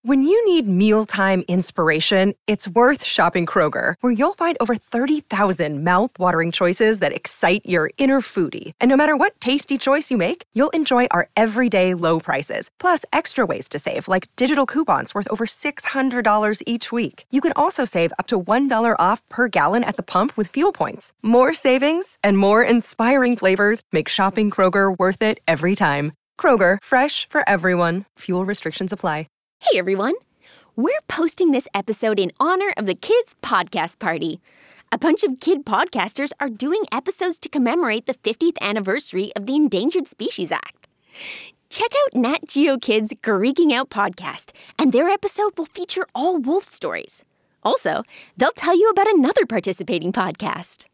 When you need mealtime inspiration, it's worth shopping Kroger, where you'll find over 30,000 mouth-watering choices that excite your inner foodie. And no matter what tasty choice you make, you'll enjoy our everyday low prices, plus extra ways to save, like digital coupons worth over $600 each week. You can also save up to $1 off per gallon at the pump with fuel points. More savings and more inspiring flavors make shopping Kroger worth it every time. Kroger, fresh for everyone. Fuel restrictions apply. Hey everyone! We're posting this episode in honor of the Kids Podcast Party. A bunch of kid podcasters are doing episodes to commemorate the 50th anniversary of the Endangered Species Act. Check out Nat Geo Kids' Greeking Out podcast, and their episode will feature all wolf stories. Also, they'll tell you about another participating podcast.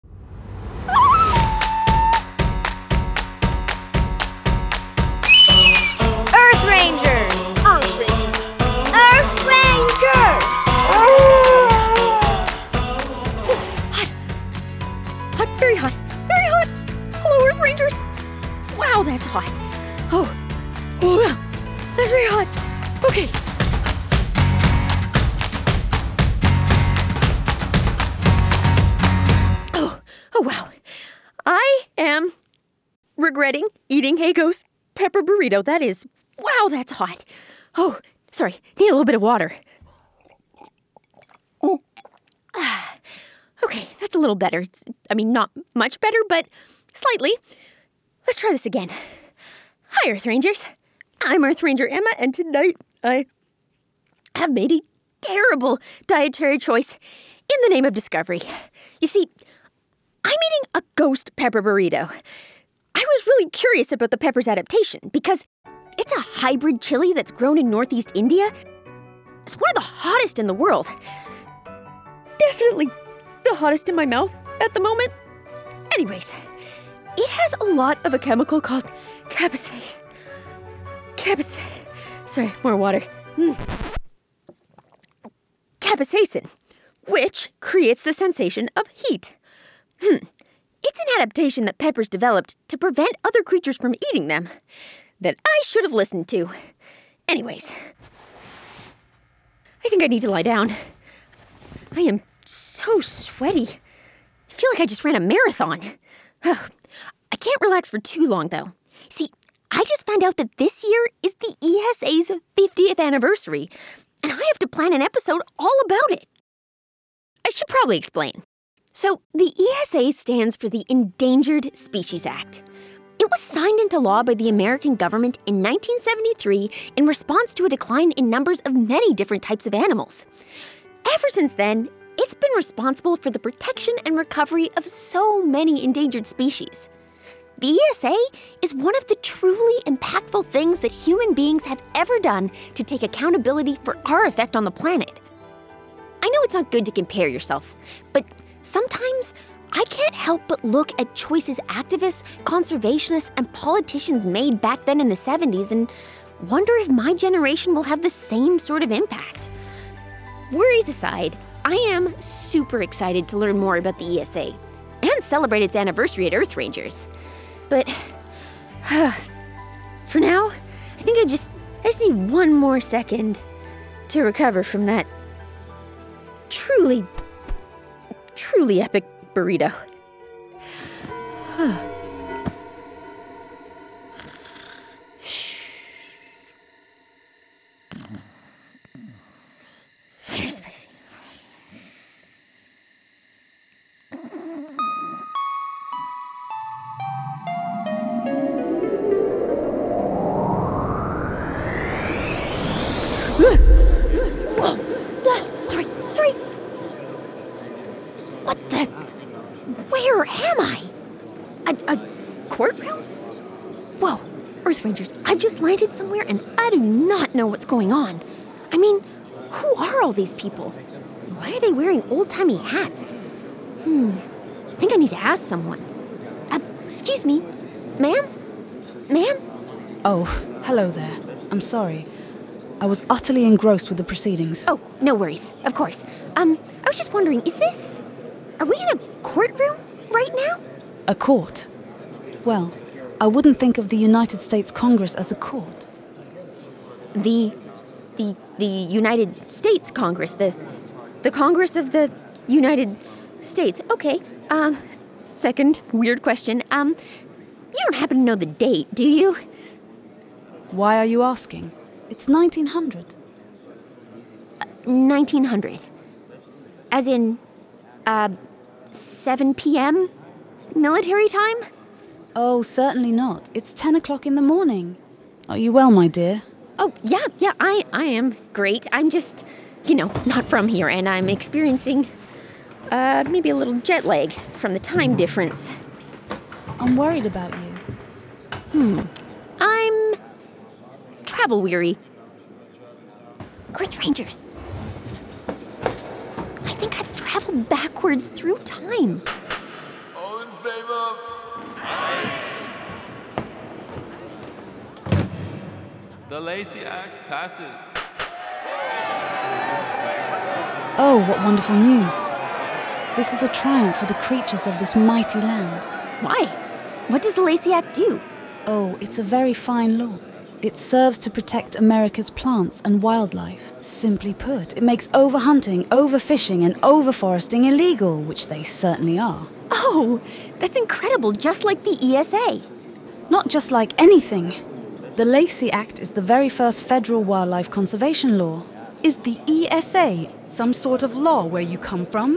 Earth Rangers! Earth Rangers! Hot, very hot, very hot. Hello, Earth Rangers. Wow, that's hot. Oh, that's very hot. Okay. Oh, wow. I am regretting eating Hago's pepper burrito. Wow, that's hot. Oh, sorry, need a little bit of water. Okay, that's a little better. Not much better, but slightly. Let's try this again. Hi, Earth Rangers. I'm Earth Ranger Emma, and tonight I have made a terrible dietary choice in the name of discovery. You see, I'm eating a ghost pepper burrito. I was really curious about the pepper's adaptation because it's a hybrid chili that's grown in Northeast India. It's one of the hottest in the world. Definitely the hottest in my mouth at the moment. Anyways, it has a lot of a chemical called capsaicin. Sorry, more water. Capsaicin, which creates the sensation of heat. It's an adaptation that peppers developed to prevent other creatures from eating them that I should have listened to. Anyways, I think I need to lie down. I am so sweaty. I feel like I just ran a marathon. I can't relax for too long, though. See, I just found out that this year is the ESA's 50th anniversary, and I have to plan an episode all about it. I should probably explain. So, the ESA stands for the Endangered Species Act. It was signed into law by the American government in 1973 in response to a decline in numbers of many different types of animals. Ever since then, it's been responsible for the protection and recovery of so many endangered species. The ESA is one of the truly impactful things that human beings have ever done to take accountability for our effect on the planet. I know it's not good to compare yourself, but sometimes I can't help but look at choices activists, conservationists, and politicians made back then in the 70s and wonder if my generation will have the same sort of impact. Worries aside, I am super excited to learn more about the ESA and celebrate its anniversary at Earth Rangers. But for now, I think I just need one more second to recover from that truly epic burrito. Very spicy. Sorry. What the? Where am I? A courtroom? Whoa, Earth Rangers, I've just landed somewhere and I do not know what's going on. I mean, who are all these people? Why are they wearing old-timey hats? I think I need to ask someone. Excuse me, ma'am? Ma'am? Oh, hello there. I'm sorry. I was utterly engrossed with the proceedings. Oh, no worries. Of course. I was just wondering, are we in a courtroom right now? A court? Well, I wouldn't think of the United States Congress as a court. The the United States Congress, the Congress of the United States. Okay, second weird question. You don't happen to know the date, do you? Why are you asking? It's 1900. 1900. As in, 7 p.m. military time? Oh, certainly not. It's 10 o'clock in the morning. Are you well, my dear? Oh, yeah, I am great. I'm just, not from here, and I'm experiencing, maybe a little jet lag from the time difference. I'm worried about you. I'm travel weary. Earth Rangers. I think I've traveled backwards through time. All in favor? The Lacey Act passes. Oh, what wonderful news. This is a triumph for the creatures of this mighty land. Why? What does the Lacey Act do? Oh, it's a very fine law. It serves to protect America's plants and wildlife. Simply put, it makes overhunting, overfishing, and overforesting illegal, which they certainly are. Oh, that's incredible, just like the ESA. Not just like anything. The Lacey Act is the very first federal wildlife conservation law. Is the ESA some sort of law where you come from?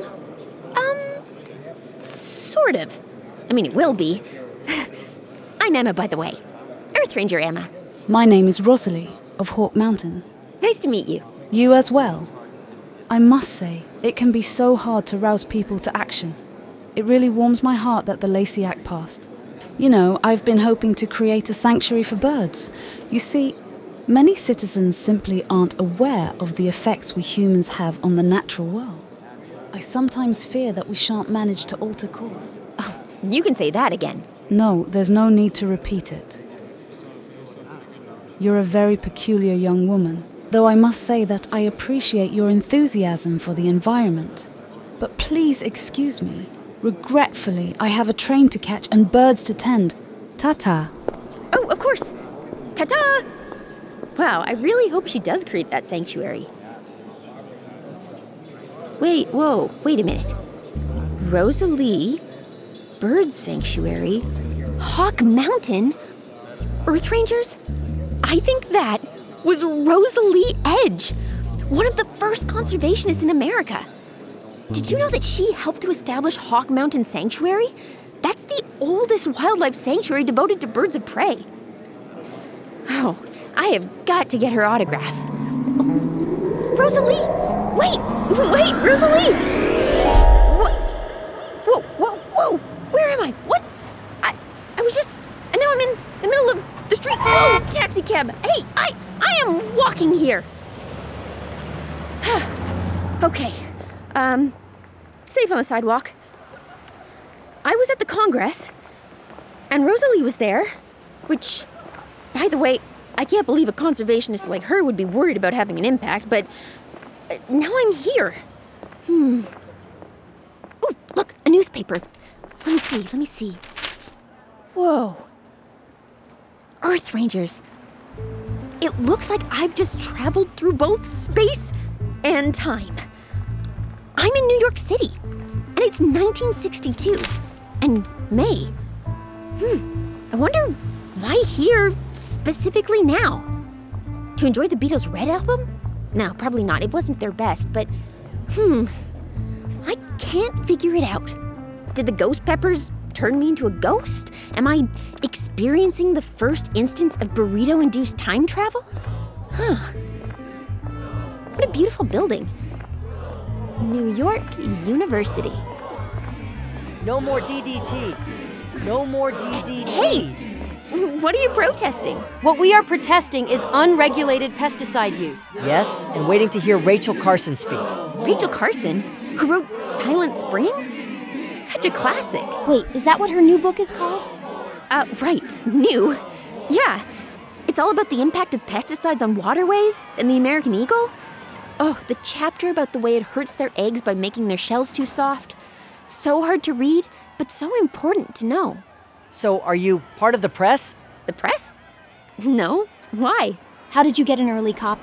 Sort of. I mean, it will be. I'm Emma, by the way. Earth Ranger Emma. My name is Rosalie of Hawk Mountain. Nice to meet you. You as well. I must say, it can be so hard to rouse people to action. It really warms my heart that the Lacey Act passed. I've been hoping to create a sanctuary for birds. You see, many citizens simply aren't aware of the effects we humans have on the natural world. I sometimes fear that we shan't manage to alter course. Oh, you can say that again. No, there's no need to repeat it. You're a very peculiar young woman, though I must say that I appreciate your enthusiasm for the environment. But please excuse me. Regretfully, I have a train to catch and birds to tend. Ta-ta. Oh, of course. Ta-ta! Wow, I really hope she does create that sanctuary. Wait a minute. Rosalie, Bird Sanctuary, Hawk Mountain, Earth Rangers? I think that was Rosalie Edge, one of the first conservationists in America. Did you know that she helped to establish Hawk Mountain Sanctuary? That's the oldest wildlife sanctuary devoted to birds of prey. Oh, I have got to get her autograph. Rosalie! Wait, Rosalie! What? Whoa! Where am I? What? I was just... And now I'm in the middle of the street. Whoa, taxi cab! Hey, I am walking here. Okay, safe on the sidewalk. I was at the Congress, and Rosalie was there, which, by the way, I can't believe a conservationist like her would be worried about having an impact, but now I'm here. Ooh, look, a newspaper. Let me see. Whoa. Earth Rangers. It looks like I've just traveled through both space and time. I'm in New York City, and it's 1962, and May. I wonder why here specifically now? To enjoy the Beatles' Red album? No, probably not. It wasn't their best, but I can't figure it out. Did the Ghost Peppers turn me into a ghost? Am I experiencing the first instance of burrito-induced time travel? What a beautiful building. New York University. No more DDT. No more DDT. Hey! What are you protesting? What we are protesting is unregulated pesticide use. Yes, and waiting to hear Rachel Carson speak. Rachel Carson, who wrote Silent Spring? Such a classic. Wait, is that what her new book is called? Right. New. Yeah. It's all about the impact of pesticides on waterways and the American eagle. Oh, the chapter about the way it hurts their eggs by making their shells too soft. So hard to read, but so important to know. So, are you part of the press? The press? No. Why? How did you get an early copy?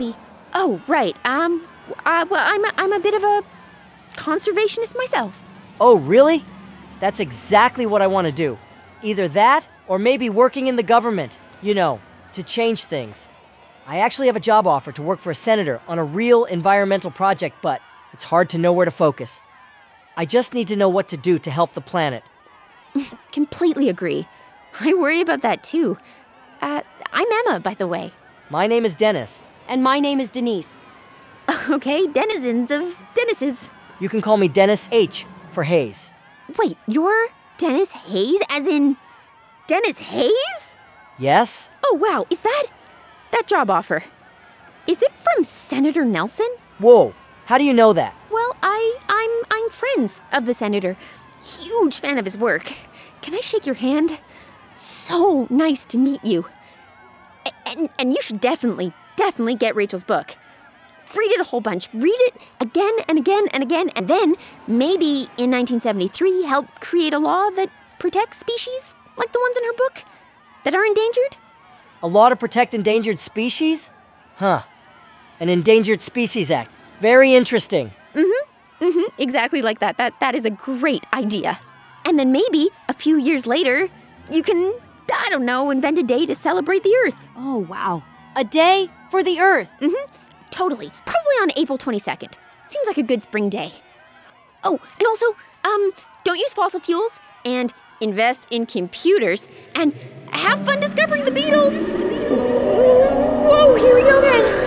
Oh, right. Well, I'm a bit of a conservationist myself. Oh, really? That's exactly what I want to do. Either that, or maybe working in the government, to change things. I actually have a job offer to work for a senator on a real environmental project, but it's hard to know where to focus. I just need to know what to do to help the planet. Completely agree. I worry about that too. I'm Emma, by the way. My name is Dennis. And my name is Denise. Okay, denizens of Dennis's. You can call me Dennis H. for Hayes. Wait, you're Dennis Hayes, as in Dennis Hayes? Yes? Oh, wow, is that job offer? Is it from Senator Nelson? Whoa, how do you know that? Well, I'm friends of the senator. Huge fan of his work. Can I shake your hand? So nice to meet you. And you should definitely get Rachel's book. Read it a whole bunch. Read it again and again and again, and then maybe in 1973 help create a law that protects species like the ones in her book that are endangered. A law to protect endangered species? Huh. An Endangered Species Act. Very interesting. Exactly like that. That is a great idea. And then maybe a few years later, you can, I don't know, invent a day to celebrate the Earth. Oh, wow. A day for the Earth. Totally. Probably on April 22nd. Seems like a good spring day. Oh, and also, don't use fossil fuels and invest in computers and have fun discovering the Beatles. Whoa, here we go then.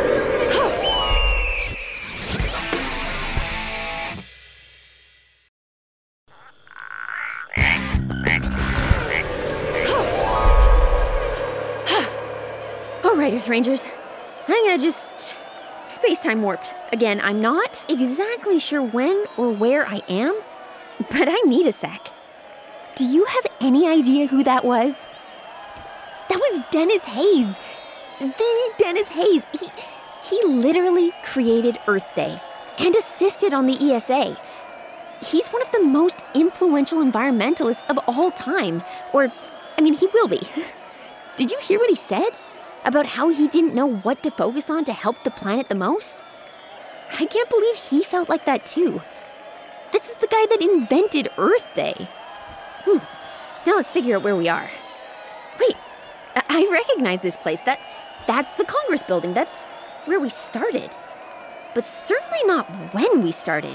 All right, Earth Rangers. I'm gonna just space-time warped. Again, I'm not exactly sure when or where I am, but I need a sec. Do you have any idea who that was? That was Dennis Hayes. The Dennis Hayes. He literally created Earth Day and assisted on the ESA. He's one of the most influential environmentalists of all time. He will be. Did you hear what he said? About how he didn't know what to focus on to help the planet the most? I can't believe he felt like that too. This is the guy that invented Earth Day. Now let's figure out where we are. Wait, I recognize this place. That's the Congress building. That's where we started. But certainly not when we started.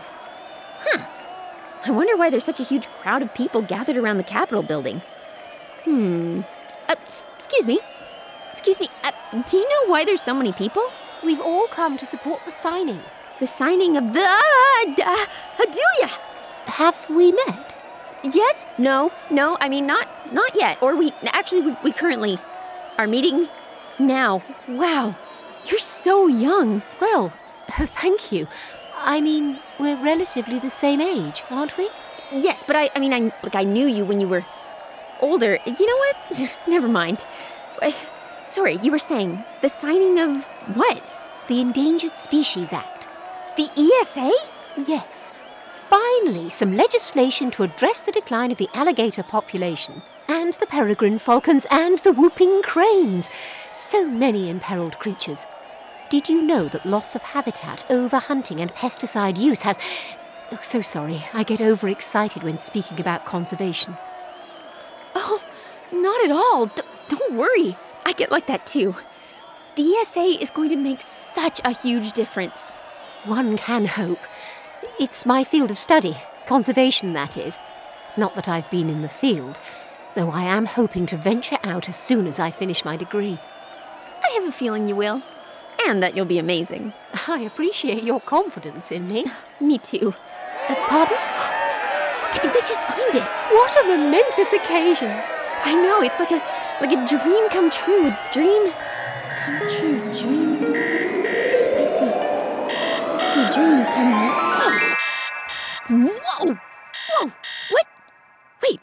I wonder why there's such a huge crowd of people gathered around the Capitol building. Excuse me, do you know why there's so many people? We've all come to support the signing. The signing of the... Adelia! Have we met? Yes? No, not yet. Or we currently are meeting now. Wow, you're so young. Well, thank you. We're relatively the same age, aren't we? Yes, but I knew you when you were older. You know what? Never mind. Sorry, you were saying the signing of what? The Endangered Species Act. The ESA? Yes. Finally, some legislation to address the decline of the alligator population, and the peregrine falcons, and the whooping cranes. So many imperiled creatures. Did you know that loss of habitat, overhunting, and pesticide use has... Oh, so sorry. I get overexcited when speaking about conservation. Oh, not at all. Don't worry. I get like that too. The ESA is going to make such a huge difference. One can hope. It's my field of study. Conservation, that is. Not that I've been in the field, though I am hoping to venture out as soon as I finish my degree. I have a feeling you will. And that you'll be amazing. I appreciate your confidence in me. Me too. Pardon? I think they just signed it. What a momentous occasion. I know, it's like a dream come true. A dream come true. Dream. Spicy dream come true. Whoa! What? Wait.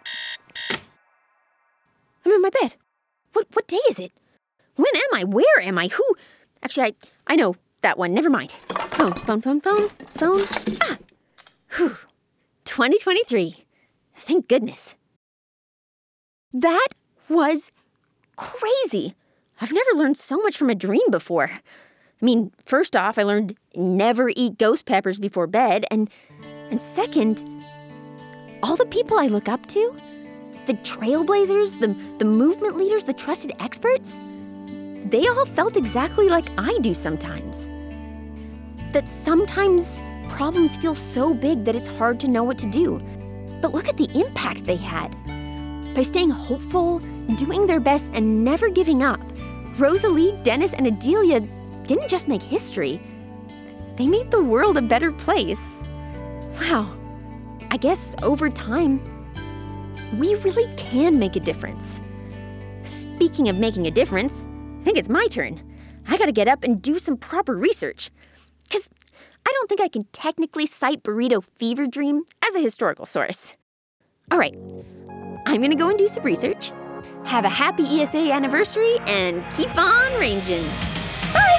I'm in my bed. What day is it? When am I? Where am I? Who? Actually, I know that one. Never mind. Phone. Ah! Whew. 2023. Thank goodness. That was crazy. I've never learned so much from a dream before. mean, first off, I learned never eat ghost peppers before bed, and second, all the people I look up to, the trailblazers, the movement leaders, the trusted experts, they all felt exactly like I do sometimes. That sometimes problems feel so big that it's hard to know what to do. But look at the impact they had. By staying hopeful, doing their best, and never giving up, Rosalie, Dennis, and Adelia didn't just make history. They made the world a better place. Wow. I guess over time, we really can make a difference. Speaking of making a difference, I think it's my turn. I gotta get up and do some proper research. Because I don't think I can technically cite Burrito Fever Dream as a historical source. All right, I'm gonna go and do some research. Have a happy ESA anniversary and keep on ranging. Bye!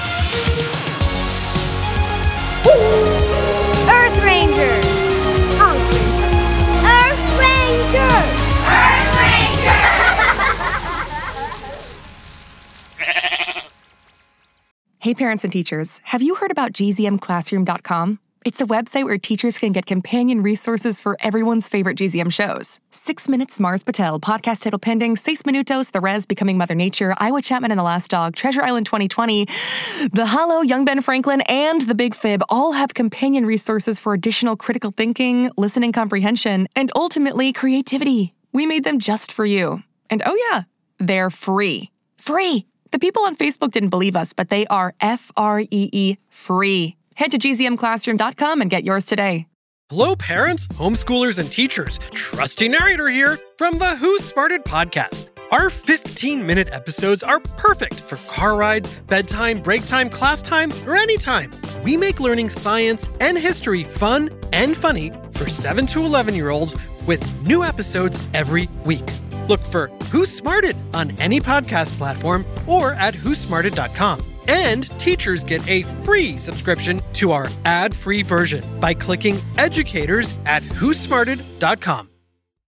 Earth Rangers! Earth Rangers! Earth Rangers! Hey parents and teachers, have you heard about gzmclassroom.com? It's a website where teachers can get companion resources for everyone's favorite GZM shows. 6 Minutes, Mars Patel, Podcast Title Pending, 6 Minutos, The Res, Becoming Mother Nature, Iowa Chapman and the Last Dog, Treasure Island 2020, The Hollow, Young Ben Franklin, and The Big Fib all have companion resources for additional critical thinking, listening comprehension, and ultimately creativity. We made them just for you. And oh yeah, they're free. Free! The people on Facebook didn't believe us, but they are Free free. Head to gzmclassroom.com and get yours today. Hello, parents, homeschoolers, and teachers. Trusty narrator here from the Who Smarted podcast. Our 15-minute episodes are perfect for car rides, bedtime, break time, class time, or anytime. We make learning science and history fun and funny for 7 to 11-year-olds with new episodes every week. Look for Who Smarted on any podcast platform or at whosmarted.com. And teachers get a free subscription to our ad-free version by clicking educators at whosmarted.com.